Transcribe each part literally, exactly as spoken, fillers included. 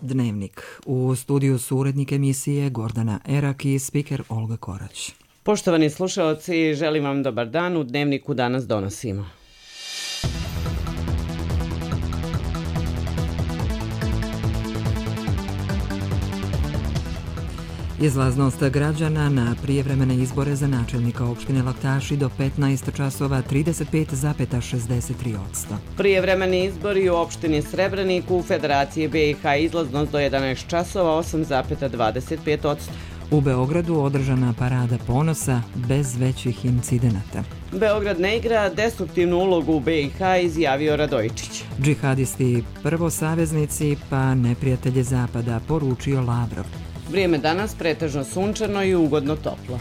Dnevnik. U studiju su urednik emisije Gordana Erak i spiker Olga Korać. Poštovani slušaoci, želim vam dobar dan. U Dnevniku danas donosimo. Izlaznost građana na prijevremene izbore za načelnika opštine Laktaši do petnaest časova trideset pet zarez šezdeset tri posto. Prijevremeni izbori u opštini Srebrenik u Federaciji B i H izlaznost do jedanaest časova osam zarez dvadeset pet posto. U Beogradu održana parada ponosa bez većih incidenata. Beograd ne igra destruktivnu ulogu u B i H, izjavio Radojičić. Džihadisti prvo saveznici pa neprijatelje zapada, poručio Lavrov. Vrijeme danas pretežno sunčano i ugodno toplo.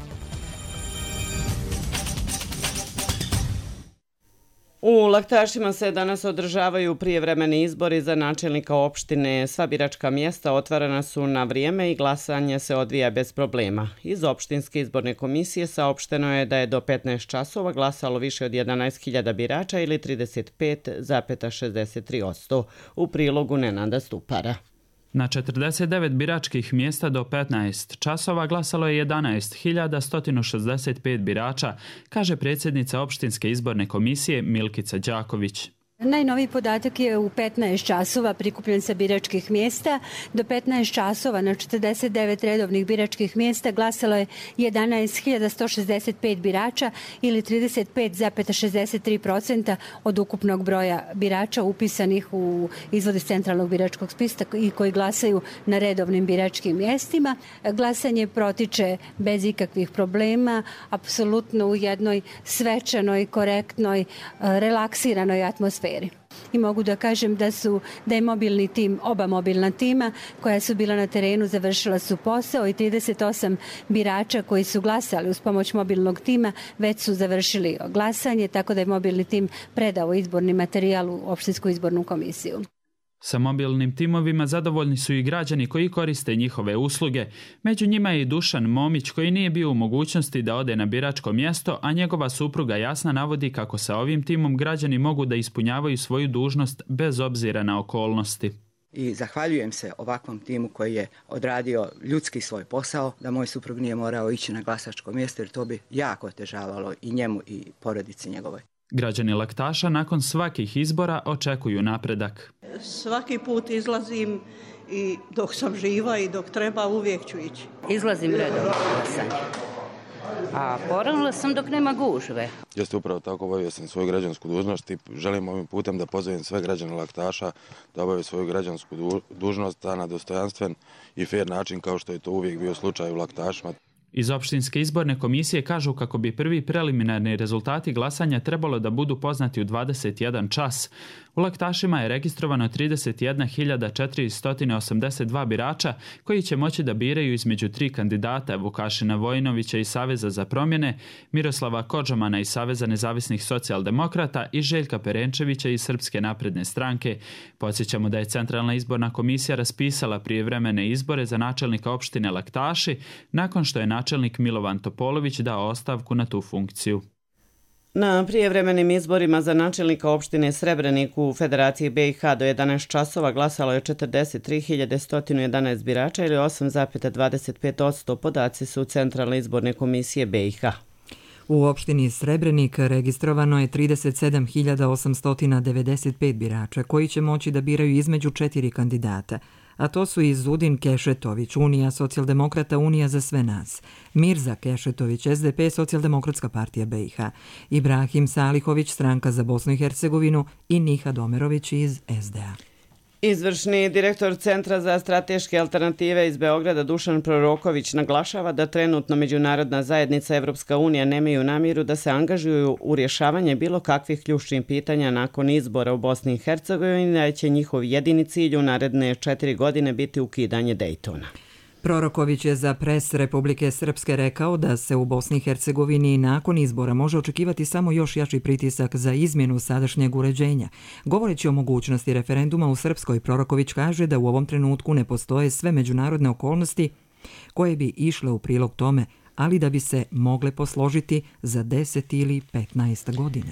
U Laktašima se danas održavaju prijevremeni izbori za načelnika opštine. Sva biračka mjesta otvarana su na vrijeme i glasanje se odvija bez problema. Iz opštinske izborne komisije saopšteno je da je do petnaest časova glasalo više od jedanaest hiljada birača ili trideset pet zarez šezdeset tri posto. U prilogu Nenada Stupara. Na četrdeset devet biračkih mjesta do petnaest časova glasalo je jedanaest hiljada sto šezdeset pet birača, kaže predsjednica opštinske izborne komisije Milkica Đaković. Najnoviji podatak je u petnaest časova prikupljen sa biračkih mjesta. Do petnaest časova na četrdeset devet redovnih biračkih mjesta glasalo je jedanaest hiljada sto šezdeset pet birača ili trideset pet zarez šezdeset tri posto od ukupnog broja birača upisanih u izvod iz centralnog biračkog spiska i koji glasaju na redovnim biračkim mjestima. Glasanje protiče bez ikakvih problema, apsolutno u jednoj svečanoj, korektnoj, relaksiranoj atmosferi. I mogu da kažem da su da je mobilni tim, oba mobilna tima koja su bila na terenu završila su posao i trideset osam birača koji su glasali uz pomoć mobilnog tima već su završili glasanje, tako da je mobilni tim predao izborni materijal u opštinsku izbornu komisiju. Sa mobilnim timovima zadovoljni su i građani koji koriste njihove usluge. Među njima je i Dušan Momić koji nije bio u mogućnosti da ode na biračko mjesto, a njegova supruga Jasna navodi kako sa ovim timom građani mogu da ispunjavaju svoju dužnost bez obzira na okolnosti. I zahvaljujem se ovakvom timu koji je odradio ljudski svoj posao, da moj suprug nije morao ići na glasačko mjesto jer to bi jako otežavalo i njemu i porodici njegovoj. Građani Laktaša nakon svakih izbora očekuju napredak. Svaki put izlazim i dok sam živa i dok treba uvijek ću ići. Izlazim redovno glasanje. A poravila sam dok nema gužve. Jeste upravo tako, obavio sam svoju građansku dužnost i želim ovim putem da pozovem sve građane Laktaša da obave svoju građansku dužnost na dostojanstven i fair način kao što je to uvijek bio slučaj u Laktašima. Iz opštinske izborne komisije kažu kako bi prvi preliminarni rezultati glasanja trebalo da budu poznati u dvadeset jedan čas. U Laktašima je registrovano trideset jedna hiljada četiristo osamdeset dva birača koji će moći da biraju između tri kandidata Vukašina Vojinovića iz Saveza za promjene, Miroslava Kodžomana iz Saveza nezavisnih socijaldemokrata i Željka Perenčevića iz Srpske napredne stranke. Podsjećamo da je Centralna izborna komisija raspisala prijevremene izbore za načelnika opštine Laktaši nakon što je načelnik Milovan Topolović dao ostavku na tu funkciju. Na prijevremenim izborima za načelnika opštine Srebrenik u Federaciji B i H do jedanaest časova glasalo je četrdeset tri hiljade sto jedanaest birača ili osam zarez dvadeset pet posto. Podaci su Centralne izborne komisije B i H. U opštini Srebrenik registrovano je trideset sedam hiljada osamsto devedeset pet birača koji će moći da biraju između četiri kandidata, a to su i Zudin Kešetović, Unija socijaldemokrata Unija za sve nas, Mirza Kešetović, S D P Socijaldemokratska partija B i H, Ibrahim Salihović, Stranka za Bosnu i Hercegovinu i Nihad Omerović iz S D A. Izvršni direktor Centra za strateške alternative iz Beograda Dušan Proroković naglašava da trenutno međunarodna zajednica Evropska unija nemaju namjeru da se angažuju u rješavanje bilo kakvih ključnih pitanja nakon izbora u Bosni i Hercegovini, da će njihov jedini cilj u naredne četiri godine biti ukidanje Dejtona. Proroković je za Pres Republike Srpske rekao da se u Bosni i Hercegovini nakon izbora može očekivati samo još jači pritisak za izmjenu sadašnjeg uređenja. Govoreći o mogućnosti referenduma u Srpskoj, Proroković kaže da u ovom trenutku ne postoje sve međunarodne okolnosti koje bi išle u prilog tome, ali da bi se mogle posložiti za deset ili petnaest godina.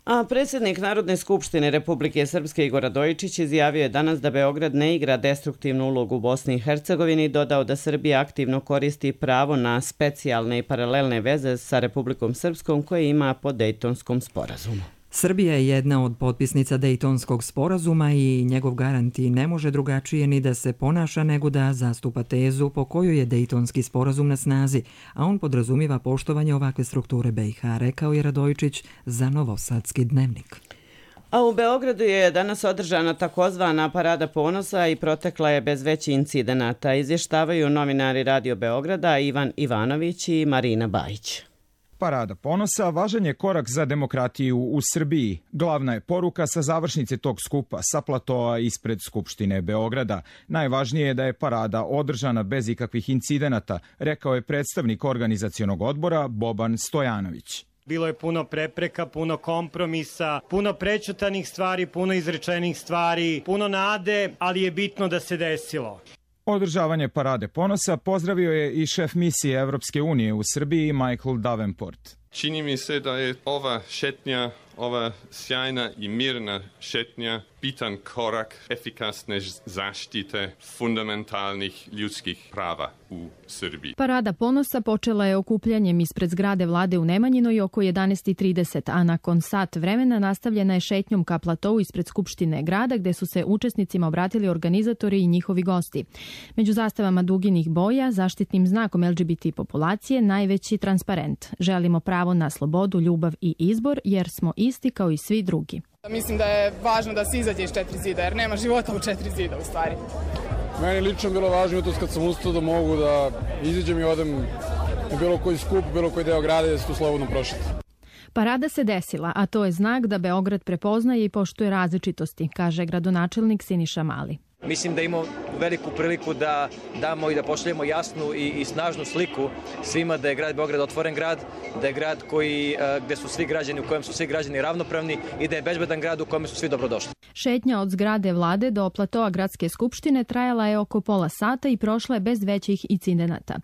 A predsjednik Narodne skupštine Republike Srpske Igor Radojičić izjavio je danas da Beograd ne igra destruktivnu ulogu u Bosni i Hercegovini i dodao da Srbija aktivno koristi pravo na specijalne i paralelne veze sa Republikom Srpskom koje ima po Dejtonskom sporazumu. Srbija je jedna od potpisnica Dejtonskog sporazuma i njegov garanti ne može drugačije ni da se ponaša nego da zastupa tezu po kojoj je Dejtonski sporazum na snazi, a on podrazumiva poštovanje ovakve strukture B i H, rekao je Radojičić za Novosadski dnevnik. A u Beogradu je danas održana takozvana Parada ponosa i protekla je bez većih incidenata, izvještavaju novinari Radio Beograda Ivan Ivanović i Marina Bajić. Parada ponosa važan je korak za demokratiju u Srbiji. Glavna je poruka sa završnice tog skupa sa platoa ispred Skupštine Beograda. Najvažnije je da je parada održana bez ikakvih incidenata, rekao je predstavnik organizacionog odbora Boban Stojanović. Bilo je puno prepreka, puno kompromisa, puno prećutanih stvari, puno izrečenih stvari, puno nade, ali je bitno da se desilo. Održavanje Parade ponosa pozdravio je i šef misije Evropske unije u Srbiji Michael Davenport. Čini mi se da je ova šetnja, ova sjajna i mirna šetnja bitan korak efikasne zaštite fundamentalnih ljudskih prava u Srbiji. Parada ponosa počela je okupljanjem ispred zgrade vlade u Nemanjinoj oko jedanaest i trideset, a nakon sat vremena nastavljena je šetnjom ka platovu ispred Skupštine grada, gde su se učesnicima obratili organizatori i njihovi gosti. Među zastavama duginih boja, zaštitnim znakom L G B T populacije, najveći transparent. Želimo pravo na slobodu, ljubav i izbor, jer smo isti kao i svi drugi. Mislim da je važno da se izađe iz četiri zida, jer nema života u četiri zida u stvari. Meni lično bilo važno jutros kad sam ustao da mogu da izađem i odem na bilo koji skup, bilo koji deo grada i da se tu slobodno prošeti. Parada se desila, a to je znak da Beograd prepoznaje i poštuje različitosti, kaže gradonačelnik Siniša Mali. Mislim da imamo veliku priliku da damo i da pošaljemo jasnu i, i snažnu sliku svima da je grad Beograd otvoren grad, da je grad koji, gde su svi građani, u kojem su svi građani ravnopravni i da je bezbedan grad u kojem su svi dobrodošli. Šetnja od zgrade vlade do platoa Gradske skupštine trajala je oko pola sata i prošla je bez većih incidenata.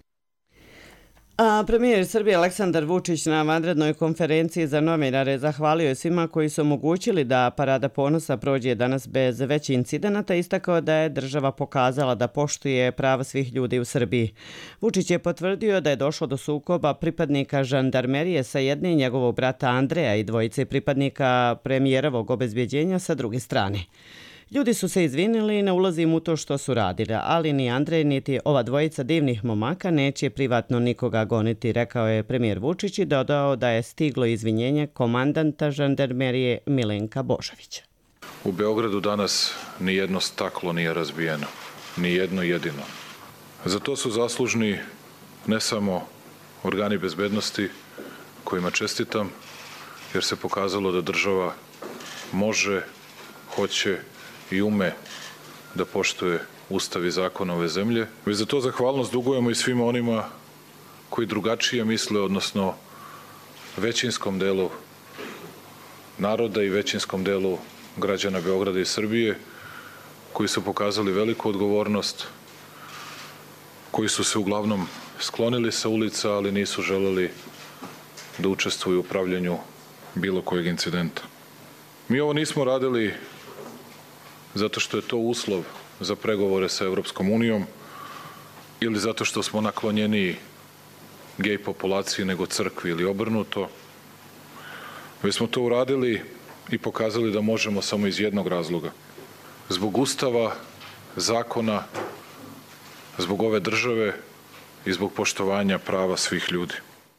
A premijer Srbije Aleksandar Vučić na vanrednoj konferenciji za novinare zahvalio je svima koji su omogućili da Parada ponosa prođe danas bez većih incidenata, istakao da je država pokazala da poštuje prava svih ljudi u Srbiji. Vučić je potvrdio da je došlo do sukoba pripadnika žandarmerije sa jedne njegovog brata Andreja i dvojice pripadnika premijerovog obezbeđenja sa druge strane. Ljudi su se izvinili i ne ulazim u to što su radili, ali ni Andrej niti ova dvojica divnih momaka neće privatno nikoga goniti, rekao je premijer Vučić i dodao da je stiglo izvinjenje komandanta žandarmerije Milenka Božovića. U Beogradu danas ni jedno staklo nije razbijeno, ni jedno jedino. Za to su zaslužni ne samo organi bezbednosti kojima čestitam, jer se pokazalo da država može, hoće i ume da poštuje ustav i zakon ove zemlje. Već za to zahvalnost dugujemo i svima onima koji drugačije misle, odnosno većinskom delu naroda i većinskom delu građana Beograda i Srbije, koji su pokazali veliku odgovornost, koji su se uglavnom sklonili sa ulica, ali nisu želeli da učestvuju u upravljanju bilo kojeg incidenta. Mi ovo nismo radili zato što je to uslov za pregovore sa Evropskom unijom ili zato što smo naklonjeniji gej populaciji nego crkvi ili obrnuto. Već smo to uradili i pokazali da možemo samo iz jednog razloga. Zbog ustava, zakona, zbog ove države i zbog poštovanja prava svih ljudi.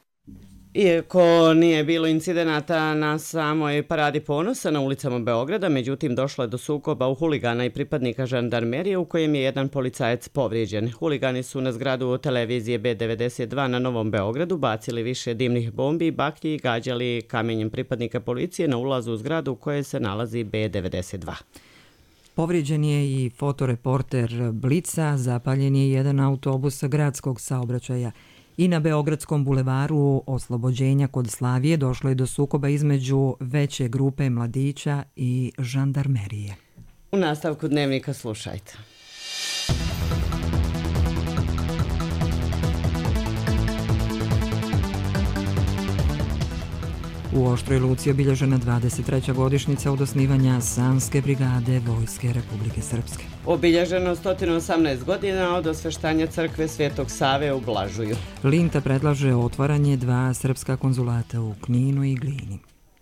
Iako nije bilo incidenata na samoj Paradi ponosa na ulicama Beograda, međutim došlo je do sukoba u huligana i pripadnika žandarmerije u kojem je jedan policajac povrijeđen. Huligani su na zgradu televizije B devedeset dva na Novom Beogradu bacili više dimnih bombi i baklji i gađali kamenjem pripadnika policije na ulazu u zgradu u kojoj se nalazi B devedeset dva. Povrijeđen je i fotoreporter Blica, zapaljen je jedan autobus gradskog saobraćaja. I na Beogradskom bulevaru Oslobođenja kod Slavije došlo je do sukoba između veće grupe mladića i žandarmerije. U nastavku dnevnika slušajte. U Oštroj Luci obilježena dvadeset treća godišnjica od osnivanja Sanske brigade Vojske Republike Srpske. Obilježeno sto osamnaest godina od osveštanja crkve Svetog Save u Blažuju. Linta predlaže otvaranje dva srpska konzulata u Kninu i Glini.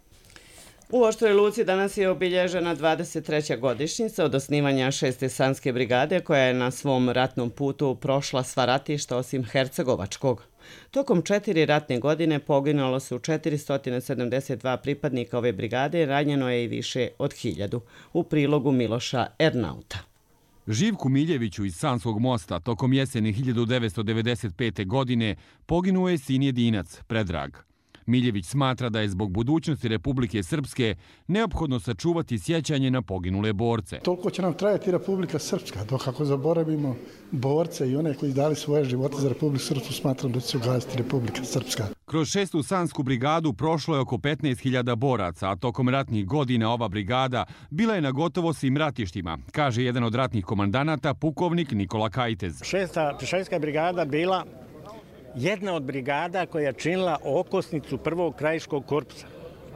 U Oštroj Luci danas je obilježena dvadeset treća godišnjica od osnivanja šeste Sanske brigade koja je na svom ratnom putu prošla sva ratišta osim Hercegovačkog. Tokom četiri ratne godine poginulo su četiristo sedamdeset dva pripadnika ove brigade, ranjeno je i više od hiljadu. U prilogu Miloša Ernauta. Živku Miljeviću iz Sanskog mosta tokom jeseni hiljadu devetsto devedeset pete. godine poginuo je sin jedinac, Predrag. Miljević smatra da je zbog budućnosti Republike Srpske neophodno sačuvati sjećanje na poginule borce. Toliko će nam trajati Republika Srpska, dok ako zaboravimo borce i one koji dali svoje živote za Republiku Srpsku, smatram da će se ugasiti Republika Srpska. Kroz šestu Sansku brigadu prošlo je oko petnaest hiljada boraca, a tokom ratnih godina ova brigada bila je na gotovo svim ratištima, kaže jedan od ratnih komandanata, pukovnik Nikola Kajtez. Šesta pješadijska brigada bila jedna od brigada koja je činila okosnicu prvog krajiškog korpusa.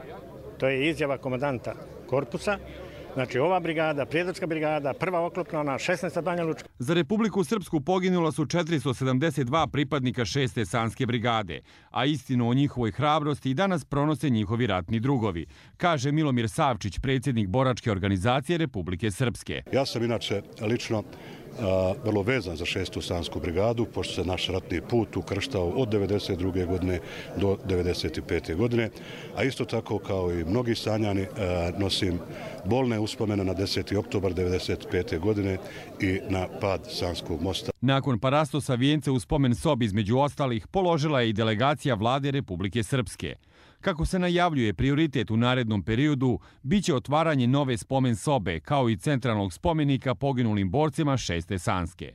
To je izjava komandanta korpusa. Znači ova brigada, Prijedorska brigada, prva oklopna, ona šesnaesta Banja Lučka. Za Republiku Srpsku poginula su četiristo sedamdeset dva pripadnika šeste Sanske brigade, a istinu o njihovoj hrabrosti i danas pronose njihovi ratni drugovi, kaže Milomir Savčić, predsjednik boračke organizacije Republike Srpske. Ja sam inače lično a, vrlo vezan za šestu Sansku brigadu, pošto se naš ratni put ukrštao od devedeset druge. godine do devedeset pete. godine, a isto tako kao i mnogi Sanjani a, nosim bolne uspomene na deseti oktobar devedeset pete. godine i na pad Sanskog mosta. Nakon parastosa vijence u spomen sobi između ostalih položila je i delegacija vlade Republike Srpske. Kako se najavljuje, prioritet u narednom periodu biće otvaranje nove spomen sobe, kao i centralnog spomenika poginulim borcima šeste Sanske.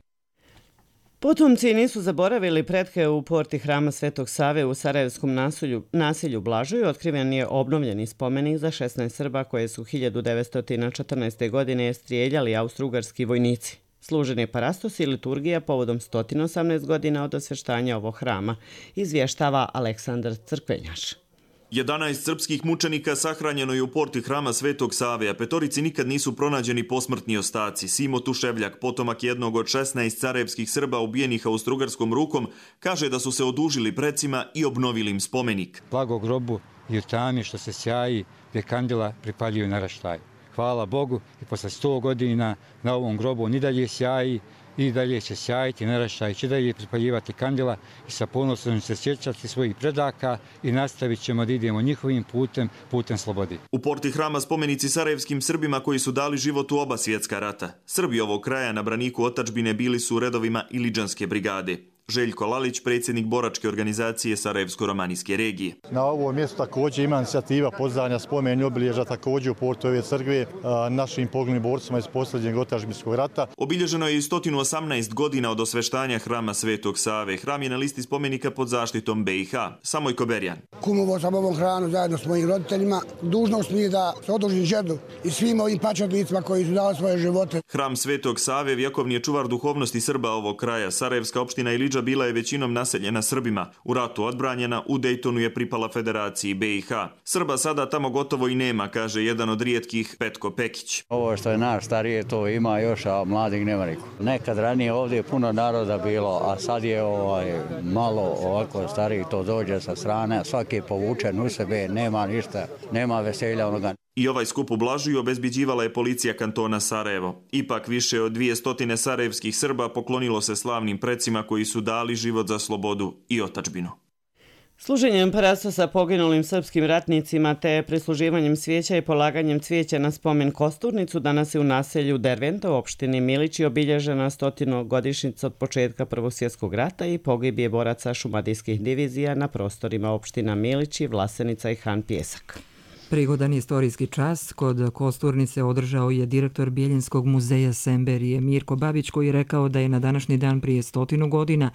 Potomci nisu zaboravili pretke u porti hrama Svetog Save u Sarajevskom nasilju, nasilju Blažuju. Otkriven je obnovljeni spomenik za šesnaest Srba koje su hiljadu devetsto četrnaeste. godine strijeljali austrougarski vojnici. Služen je parastos i liturgija povodom sto osamnaest godina od osveštanja ovog hrama, izvještava Aleksandar Crkvenjaš. jedanaest srpskih mučenika sahranjeno je u porti hrama Svetog Save, a petorici nikad nisu pronađeni posmrtni ostaci. Simo Tuševljak, potomak jednog od šesnaest sarajevskih Srba ubijenih austrougarskom rukom, kaže da su se odužili precima i obnovili im spomenik. Blago grobu i u tami što se sjaji, gdje kandila pripaljuju naraštaj. Hvala Bogu i posle sto godina na ovom grobu ni dalje sjaji, i dalje će sjajiti naraštaj, će dalje pripaljivati kandila i sa ponosom se sjećati svojih predaka i nastavit ćemo da idemo njihovim putem, putem slobodi. U porti hrama spomenici sarajevskim Srbima koji su dali život u oba svjetska rata. Srbi ovog kraja na braniku otadžbine bili su u redovima Iliđanske brigade. Željko Lalić, predsjednik boračke organizacije Sarajevsko-romanijske regije. Na ovom mjestu također ima inicijativa pozdravljanja spomen obilježa također u portu ove crkve našim poginulim borcima iz posljednjeg otadžbinskog rata. Obilježeno je i sto osamnaest godina od osveštanja hrama Svetog Save. Hram je na listi spomenika pod zaštitom B i H. Samojko Berjan. Kumovao sam ovom hranu zajedno s mojim roditeljima. Dužnost mi je da se odužim džedu i svim ovim pačatnicima koji su dali svoje živote. Hram Svetog Save vjekovni je čuvar duhovnosti Srba ovog kraja. Sarajevska opština Iliđa bila je većinom naseljena Srbima. U ratu odbranjena, u Dejtonu je pripala Federaciji B i H. Srba sada tamo gotovo i nema, kaže jedan od rijetkih Petko Pekić. Ovo što je naš starije to ima još, a mladih nema niko. Nekad ranije ovdje je puno naroda bilo, a sad je ovaj, malo ovako stariji to dođe sa strane, svaki je povučen u sebe, nema ništa, nema veselja onoga. I ovaj skup u Blažuju obezbeđivala je policija kantona Sarajevo. Ipak više od dvjesto sarajevskih Srba poklonilo se slavnim precima koji su dali život za slobodu i otadžbinu. Služenjem parastosa poginulim srpskim ratnicima te prisluživanjem cvijeća i polaganjem cvijeća na spomen Kosturnicu danas je u naselju Derventa u opštini Milići obilježena stotinu godišnjica od početka Prvog svjetskog rata i pogibije boraca šumadijskih divizija na prostorima opština Milići, Vlasenica i Han Pjesak. Prigodan istorijski čas kod Kosturnice održao je direktor Bijeljinskog muzeja Semberije Mirko Babić, koji je rekao da je na današnji dan prije stotinu godina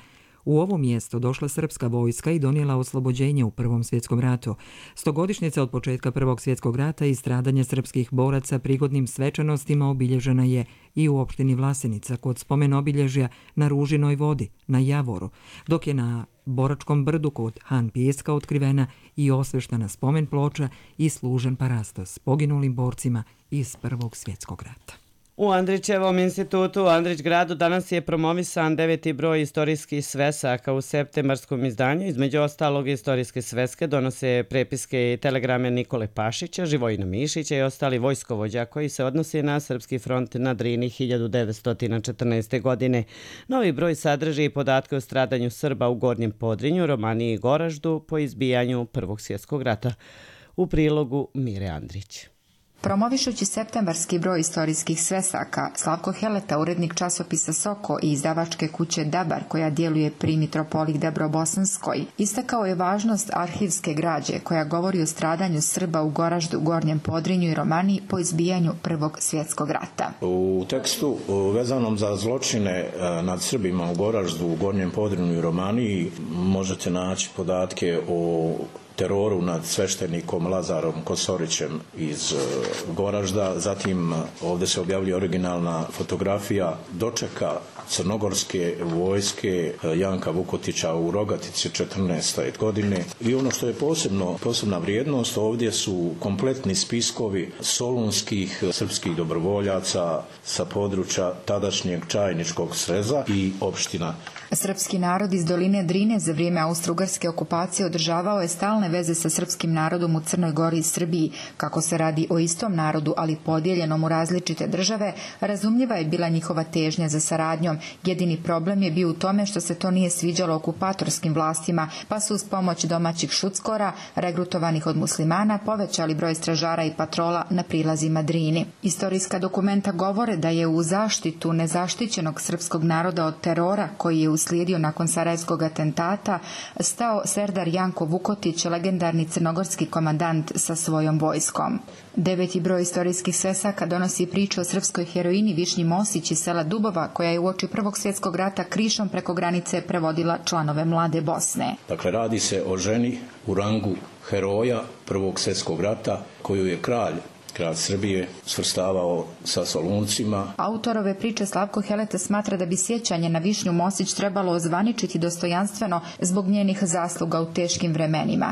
U ovo mjesto došla srpska vojska i donijela oslobođenje u Prvom svjetskom ratu. Stogodišnjica od početka Prvog svjetskog rata i stradanje srpskih boraca prigodnim svečanostima obilježena je i u opštini Vlasenica kod spomen obilježja na Ružinoj vodi, na Javoru, dok je na Boračkom brdu kod Han Pijeska otkrivena i osveštana spomen ploča i služen parastos poginulim borcima iz Prvog svjetskog rata. U Andrićevom institutu u Andrić gradu danas je promovisan deveti broj istorijskih svesaka u septembarskom izdanju. Između ostalog, istorijske sveske donose prepiske i telegrame Nikole Pašića, Živojina Mišića i ostali vojskovođa koji se odnosi na Srpski front na Drini hiljadu devetsto četrnaeste. godine. Novi broj sadrži i podatke o stradanju Srba u Gornjem Podrinju, Romaniji i Goraždu po izbijanju Prvog svjetskog rata. U prilogu Mire Andrić. Promovišući septembarski broj istorijskih svesaka, Slavko Heleta, urednik časopisa Soko i izdavačke kuće Dabar, koja djeluje pri mitropoliji Debrobosanskoj, istakao je važnost arhivske građe koja govori o stradanju Srba u Goraždu, Gornjem Podrinju i Romaniji po izbijanju Prvog svjetskog rata. U tekstu vezanom za zločine nad Srbima u Goraždu, u Gornjem Podrinju i Romaniji možete naći podatke o teroru nad sveštenikom Lazarom Kosorićem iz Goražda. Zatim ovdje se objavljuje originalna fotografija dočeka crnogorske vojske Janka Vukotića u Rogatici četrnaeste. godine. I ono što je posebno, posebna vrijednost, ovdje su kompletni spiskovi solunskih srpskih dobrovoljaca sa područja tadašnjeg Čajničkog sreza i opština. Srpski narod iz doline Drine za vrijeme austrougarske okupacije održavao je stalne veze sa srpskim narodom u Crnoj Gori i Srbiji. Kako se radi o istom narodu, ali podijeljenom u različite države, razumljiva je bila njihova težnja za saradnjom. Jedini problem je bio u tome što se to nije sviđalo okupatorskim vlastima, pa su uz pomoć domaćih šuckora, regrutovanih od muslimana, povećali broj stražara i patrola na prilazima Drini. Istorijska dokumenta govore da je u zaštitu nezaštićenog srpskog naroda od terora koji je uslijedio nakon sarajevskog atentata stao serdar Janko Vukotić, legendarni crnogorski komandant sa svojom vojskom. Deveti broj istorijskih svesaka donosi priču o srpskoj heroini Višnji Mosić iz sela Dubova, koja je uoči Prvog svjetskog rata krišom preko granice prevodila članove Mlade Bosne. Dakle, radi se o ženi u rangu heroja Prvog svjetskog rata koju je kralj Kralj Srbije svrstavao sa Soluncima. Autorove priče Slavko Heleta smatra da bi sjećanje na Višnju Mosić trebalo ozvaničiti dostojanstveno zbog njenih zasluga u teškim vremenima.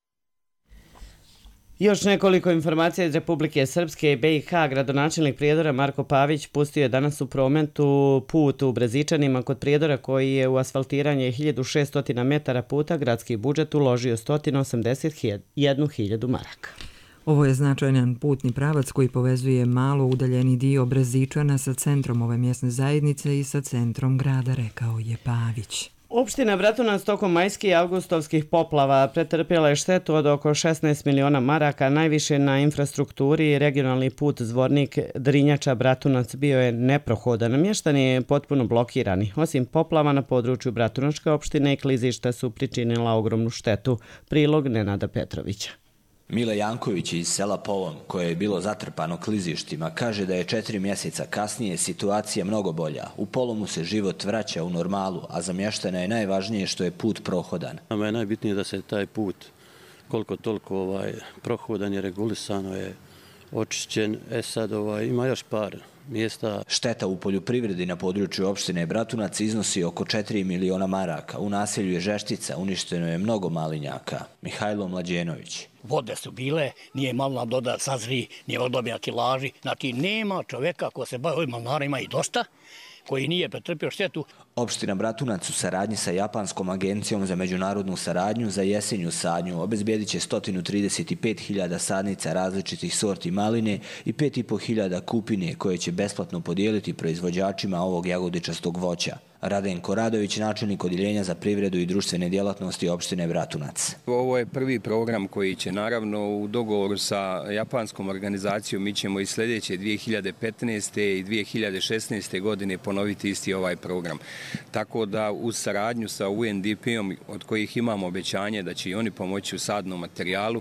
Još nekoliko informacija iz Republike Srpske i B i H. Gradonačelnik Prijedora Marko Pavić pustio je danas u prometu put u Brezičanima kod Prijedora koji je u asfaltiranje hiljadu šesto metara puta gradski budžet uložio sto osamdeset jednu hiljadu maraka. Ovo je značajan putni pravac koji povezuje malo udaljeni dio Brezičana sa centrom ove mjesne zajednice i sa centrom grada, rekao je Pavić. Opština Bratunac tokom majskih i avgustovskih poplava pretrpjela je štetu od oko šesnaest miliona maraka, najviše na infrastrukturi. Regionalni put Zvornik Drinjača Bratunac bio je neprohodan, mještani je potpuno blokirani. Osim poplava na području Bratunačke opštine i klizišta su pričinila ogromnu štetu. Prilog Nenada Petrovića. Mile Janković iz sela Polom, koje je bilo zatrpano klizištima, kaže da je četiri mjeseca kasnije situacija mnogo bolja. U Polomu se život vraća u normalu, a za mještane je najvažnije što je put prohodan. Nama je najbitnije da se taj put koliko toliko ovaj, prohodan je, regulisano je, očišćen. E sad ovaj, ima još par mjesta. Šteta u poljoprivredi na području opštine Bratunac iznosi oko četiri miliona maraka. U naselju je Žeštica, uništeno je mnogo malinjaka. Mihajlo Mlađenović. Vode su bile, nije malo nam doda sazri, nije odobija kilaži. Znači, nema čovjeka ko se bavi ovim malnarima i dosta, koji nije pretrpio štetu. Opština Bratunac u saradnji sa Japanskom agencijom za međunarodnu saradnju za jesenju sadnju obezbijedit će sto trideset pet hiljada sadnica različitih sorti maline i pet i po hiljada kupine koje će besplatno podijeliti proizvođačima ovog jagodičastog voća. Radenko Radović, načelnik odjeljenja za privredu i društvene djelatnosti opštine Bratunac. Ovo je prvi program koji će naravno u dogovoru sa japanskom organizacijom, mi ćemo i sljedeće dvije hiljade petnaeste. i dvije hiljade šesnaeste. godine ponoviti isti ovaj program. Tako da uz saradnju sa U N D P-om od kojih imamo obećanje da će i oni pomoći u sadnom materijalu.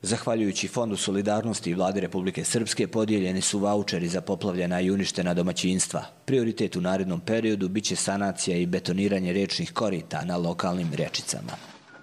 Zahvaljujući Fondu solidarnosti i Vladi Republike Srpske podijeljeni su vaučeri za poplavljena i uništena domaćinstva. Prioritet u narednom periodu biće sanacija i betoniranje rečnih korita na lokalnim rečicama.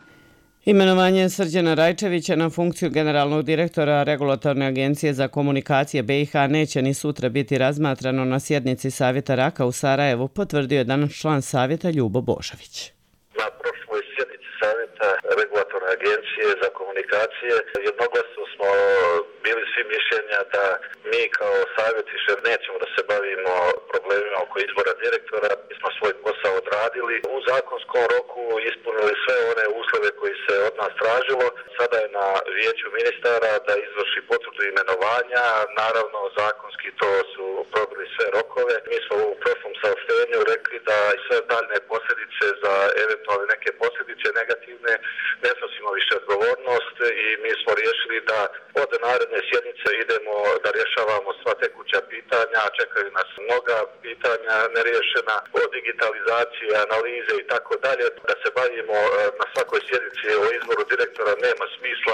Imenovanje Srđana Rajčevića na funkciju generalnog direktora Regulatorne agencije za komunikacije B i H neće ni sutra biti razmatrano na sjednici Savjeta Raka u Sarajevu, potvrdio je danas član Savjeta Ljubo Božović. Na prošloj sjednici Savjeta Regulatorne agencije za komunikacije jednoglasno smo bili svi mišljenja da mi kao savjet više nećemo da se bavimo problemima oko izbora direktora. Mi smo svoj posao odradili. U zakonskom roku ispunili sve one uslove koji se od nas tražilo. Sada je na vijeću ministara da izvrši potvrdu imenovanja. Naravno, zakonski to su probili sve rokove. Mi smo u prošlom saopštenju rekli da sve daljne posljedice za eventualne neke posljedice negativne ne snosimo više odgovornost i mi smo riješili da od naredne sjednice idemo da rješavamo sva tekuća pitanja, čekaju nas mnoga pitanja neriješena od digitalizacije, analize i tako dalje. Da se bavimo na svakoj sjednici o izboru direktora nema smisla.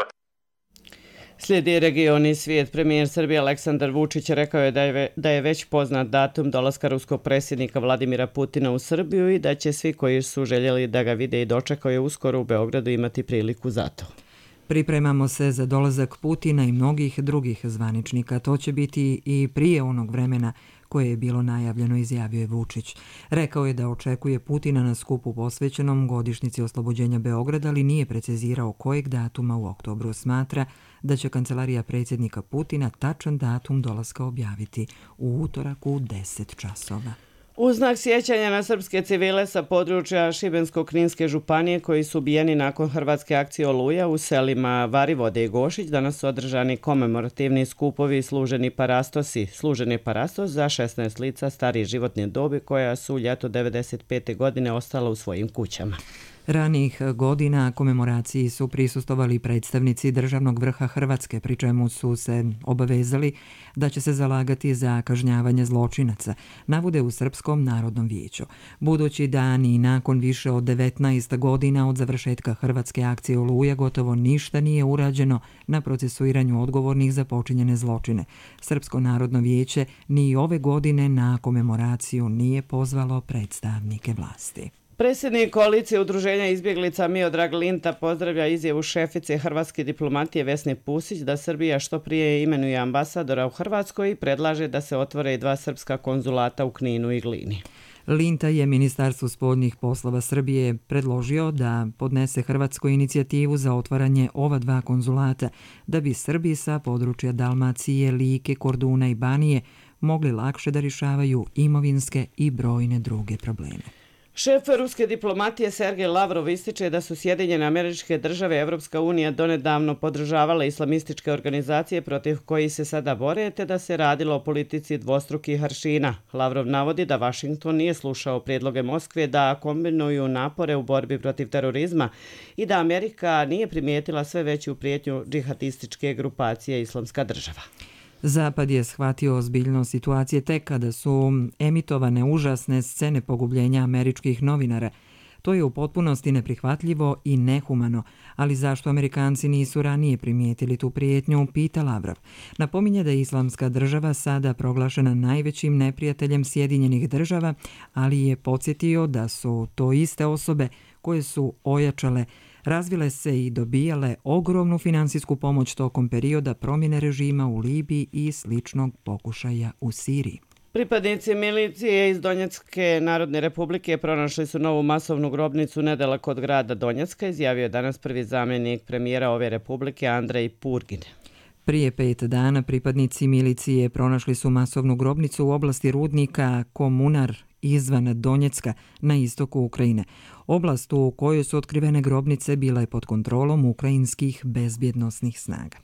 Slijedi region i svijet. Premijer Srbije Aleksandar Vučić rekao je da je, da je već poznat datum dolaska ruskog predsjednika Vladimira Putina u Srbiju i da će svi koji su željeli da ga vide i dočekaju uskoro u Beogradu imati priliku za to. Pripremamo se za dolazak Putina i mnogih drugih zvaničnika. To će biti i prije onog vremena koje je bilo najavljeno, izjavio je Vučić. Rekao je da očekuje Putina na skupu posvećenom godišnjici oslobođenja Beograda, ali nije precizirao kojeg datuma u oktobru. Smatra da će kancelarija predsjednika Putina tačan datum dolaska objaviti u utorak u deset časova. U znak sjećanja na srpske civile sa područja Šibensko-Kninske županije koji su ubijeni nakon hrvatske akcije Oluja u selima Varivode i Gošić, danas su održani komemorativni skupovi i služeni parastosi. Služeni parastos za šesnaest lica starije životne dobi koja su ljeto devedeset pete godine ostala u svojim kućama. Ranijih godina komemoraciji su prisustovali predstavnici državnog vrha Hrvatske, pri čemu su se obavezali da će se zalagati za kažnjavanje zločinaca, navode u Srpskom narodnom vijeću. Budući da ni nakon više od devetnaest godina od završetka hrvatske akcije Oluja gotovo ništa nije urađeno na procesuiranju odgovornih za počinjene zločine. Srpsko narodno vijeće ni ove godine na komemoraciju nije pozvalo predstavnike vlasti. Predsjednik koalicije udruženja izbjeglica Miodrag Linta pozdravlja izjavu šefice hrvatske diplomatije Vesne Pusić da Srbija što prije imenuje ambasadora u Hrvatskoj i predlaže da se otvore i dva srpska konzulata u Kninu i Glini. Linta je Ministarstvu spoljnih poslova Srbije predložio da podnese Hrvatskoj inicijativu za otvaranje ova dva konzulata, da bi Srbi sa područja Dalmacije, Like, Korduna i Banije mogli lakše da rješavaju imovinske i brojne druge probleme. Šef ruske diplomatije Sergej Lavrov ističe da su Sjedinjene Američke Države i Evropska unija donedavno podržavale islamističke organizacije protiv kojih se sada bore, te da se radilo o politici dvostrukih aršina. Lavrov navodi da Vašington nije slušao prijedloge Moskve da kombinuju napore u borbi protiv terorizma i da Amerika nije primijetila sve veću prijetnju džihadističke grupacije Islamska država. Zapad je shvatio ozbiljnost situacije tek kada su emitovane užasne scene pogubljenja američkih novinara. To je u potpunosti neprihvatljivo i nehumano, ali zašto Amerikanci nisu ranije primijetili tu prijetnju, pita Lavrov. Napominje da je Islamska država sada proglašena najvećim neprijateljem Sjedinjenih država, ali je podsjetio da su to iste osobe koje su ojačale, razvile se i dobijale ogromnu finansijsku pomoć tokom perioda promjene režima u Libiji i sličnog pokušaja u Siriji. Pripadnici milicije iz Donjecke Narodne republike pronašli su novu masovnu grobnicu nedaleko od grada Donjecka, izjavio je danas prvi zamjenik premijera ove republike Andrej Purgin. Prije pet dana pripadnici milicije pronašli su masovnu grobnicu u oblasti rudnika Komunar izvan Donjecka na istoku Ukrajine. Oblast u kojoj su otkrivene grobnice bila je pod kontrolom ukrajinskih bezbjednosnih snaga.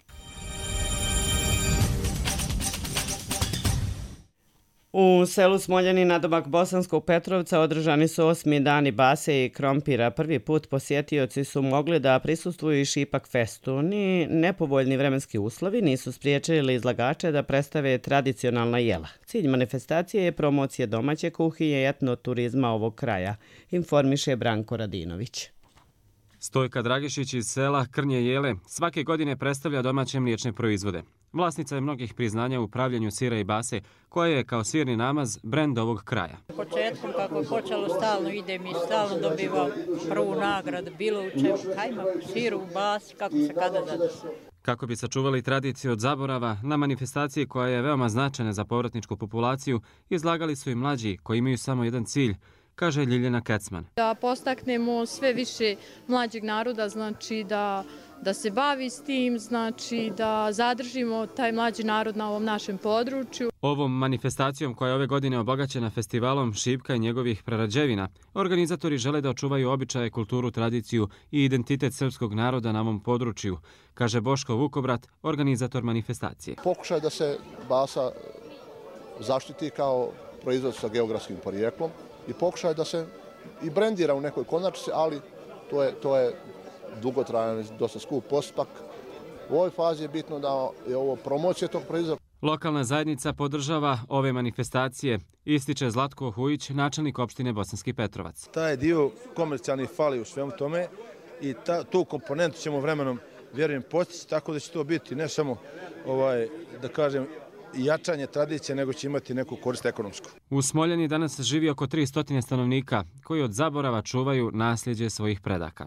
U selu Smoljani nadomak Bosanskog Petrovca održani su osmi dani base i krompira. Prvi put posjetioci su mogli da prisustvuju i Šipak festu. Ni nepovoljni vremenski uslovi nisu spriječili izlagače da predstave tradicionalna jela. Cilj manifestacije je promocija domaće kuhinje i etnoturizma ovog kraja, informiše Branko Radinović. Stojka Dragišić iz sela Krnje Jele svake godine predstavlja domaće mliječne proizvode. Vlasnica je mnogih priznanja u pravljenju sira i base, koja je kao sirni namaz brend ovog kraja. Početkom kako je počelo stalno idem i stalno dobivam prvu nagradu, bilo u čemu, kajma, siru, basi, kako se kada zadesi. Kako bi sačuvali tradiciju od zaborava, na manifestaciji koja je veoma značajna za povratničku populaciju, izlagali su i mlađi koji imaju samo jedan cilj, kaže Ljiljana Kecman. Da postaknemo sve više mlađeg naroda, znači da, da se bavi s tim, znači da zadržimo taj mlađi narod na ovom našem području. Ovom manifestacijom koja je ove godine obogaćena festivalom šipka i njegovih prerađevina, organizatori žele da očuvaju običaje, kulturu, tradiciju i identitet srpskog naroda na ovom području, kaže Boško Vukobrat, organizator manifestacije. Pokušaj da se basa zaštiti kao proizvod sa geografskim porijeklom i pokušaj da se i brendira u nekoj konačnici, ali to je, to je dugotrajan, dosta skup postupak. U ovoj fazi je bitno da je ovo promocija tog proizvoda. Lokalna zajednica podržava ove manifestacije, ističe Zlatko Hujić, načelnik opštine Bosanski Petrovac. Taj dio komercijalni fali u svemu tome i ta, tu komponentu ćemo vremenom, vjerujem, postići, tako da će to biti ne samo, ovaj, da kažem, jačanje tradicije, nego će imati neku korist ekonomsku. U Smoljani danas živi oko tristo stanovnika koji od zaborava čuvaju nasljeđe svojih predaka.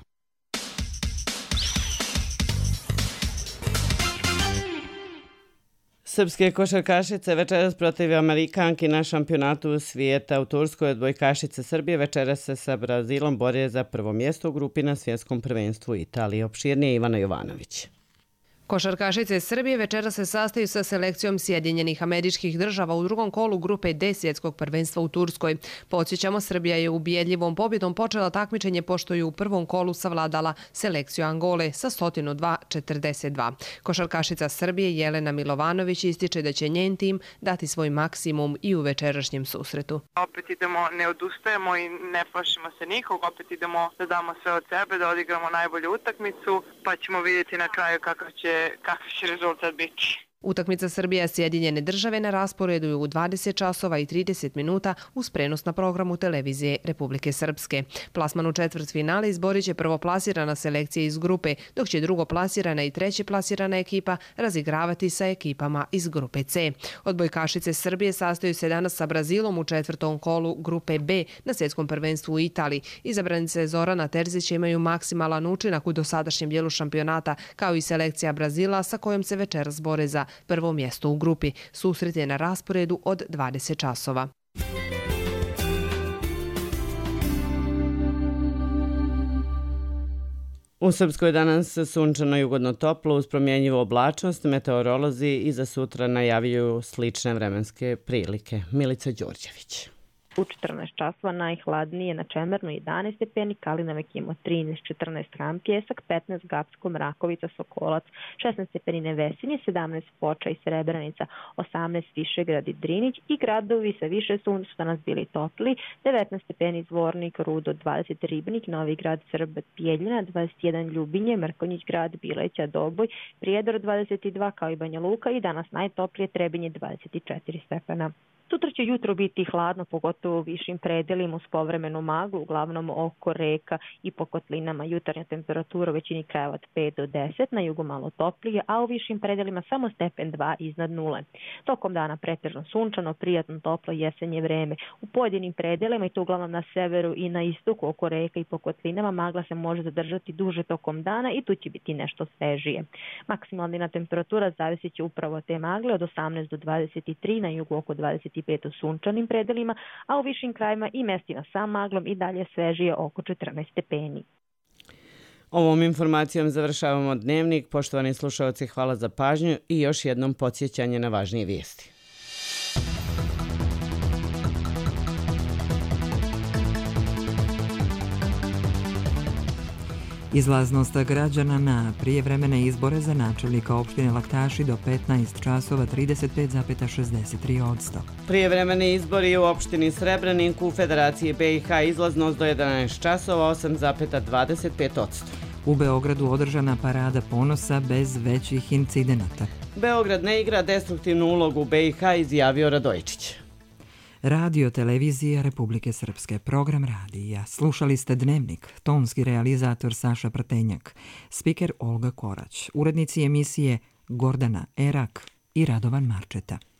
Srpske košarkašice večeras protiv Amerikanki na šampionatu svijeta u Turskoj. Odbojkašice Srbije večeras se sa Brazilom bore za prvo mjesto u grupi na svjetskom prvenstvu Italije. Opširnije Ivana Jovanović. Košarkašice Srbije večera se sastaju sa selekcijom Sjedinjenih Američkih Država u drugom kolu grupe D svjetskog prvenstva u Turskoj. Podsjećamo, Srbija je ubjedljivom pobjedom počela takmičenje pošto je u prvom kolu savladala selekciju Angole sa sto dva četrdeset dva. Košarkašica Srbije Jelena Milovanović ističe da će njen tim dati svoj maksimum i u večerašnjem susretu. Opet idemo, ne odustajemo i ne plašimo se nikog, opet idemo da damo sve od sebe, da odigramo najbolju utakmicu, pa ćemo vidjeti na kraju kakav će kakav će rezultat biti. Utakmica Srbija Sjedinjene Države na rasporedu je u dvadeset časova i trideset minuta uz prenos na programu televizije Republike Srpske. Plasman u četvrtfinale izborit će prvoplasirana selekcija iz grupe, dok će drugoplasirana i treće plasirana ekipa razigravati sa ekipama iz grupe C. Odbojkašice Srbije sastaju se danas sa Brazilom u četvrtom kolu grupe B na svjetskom prvenstvu u Italiji. Izabranice Zorana Terzić imaju maksimalan učinak u dosadašnjem dijelu šampionata, kao i selekcija Brazila sa kojom se večeras bore za prvo mjesto u grupi. Susret je na rasporedu od dvadeset časova. U Srpskoj danas sunčano i ugodno toplo uz promjenjivu oblačnost. Meteorolozi i za sutra najavljuju slične vremenske prilike. Milica Đorđević. U četrnaest časova najhladnije na Čemernu jedanaest stepeni, Kalinove Kimo trinaest, četrnaest Ram Pjesak, petnaest Gapsko, Mrakovica, Sokolac, šesnaest stepeni Nevesinje, sedamnaest Foča i Srebrenica, osamnaest Višegrad i Drinić i gradovi sa više sunca su danas bili topli, devetnaest stepeni Zvornik, Rudo, dvadeset Ribnik, Novi Grad, Srbet, Bijeljina, dvadeset jedan Ljubinje, Mrkonjić grad, Bileća, Doboj, Prijedor dvadeset dva kao i Banja Luka i danas najtoplije Trebinje dvadeset četiri stepena. Sutra će jutro biti hladno, pogotovo u višim predelima uz povremenu maglu, uglavnom oko reka i po kotlinama. Jutarnja temperatura u većini krajeva od pet do deset, na jugu malo toplije, a u višim predelima samo stepen dva iznad nule. Tokom dana pretežno sunčano, prijatno toplo jesenje vreme. U pojedinim predelima, i to uglavnom na severu i na istoku oko reka i po kotlinama, magla se može zadržati duže tokom dana i tu će biti nešto svežije. Maksimalna temperatura zavisit će upravo od te magle od osamnaest do dvadeset tri, na jugu oko dvadeset pet u sunčanim predelima, a u višim krajima i mestima sa maglom i dalje svežije oko četrnaest stepeni. Ovom informacijom završavamo dnevnik. Poštovani slušalci, hvala za pažnju i još jednom podsjećanje na važnije vijesti. Izlaznost građana na prijevremene izbore za načelnika opštine Laktaši do petnaest časova trideset pet zarez šezdeset tri posto. Prijevremeni izbori u opštini Srebrenik u Federaciji B i H izlaznost do jedanaest časova osam zarez dvadeset pet posto. U Beogradu održana parada ponosa bez većih incidenata. Beograd ne igra destruktivnu ulogu u B i H, izjavio Radojičić. Radio Televizija Republike Srpske, program radija. Slušali ste Dnevnik, tonski realizator Saša Prtenjak, spiker Olga Korać, urednici emisije Gordana Erak i Radovan Marčeta.